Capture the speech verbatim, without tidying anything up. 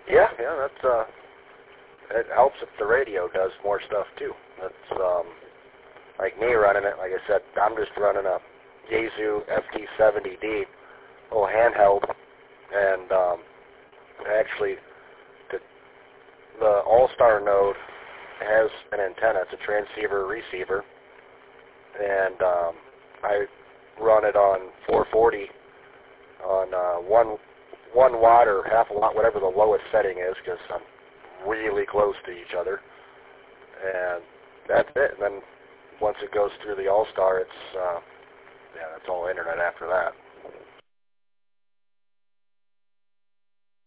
Yeah, yeah, that's uh, it helps if the radio does more stuff too. That's um, like me running it. Like I said, I'm just running a Yaesu F T seventy D, little handheld, and um, actually the the All-Star node has an antenna. It's a transceiver receiver, and um, I run it on four forty on uh, one one watt or half a watt, whatever the lowest setting is, because I'm really close to each other, and that's it. And then once it goes through the All-Star, it's uh, yeah, that's all internet after that.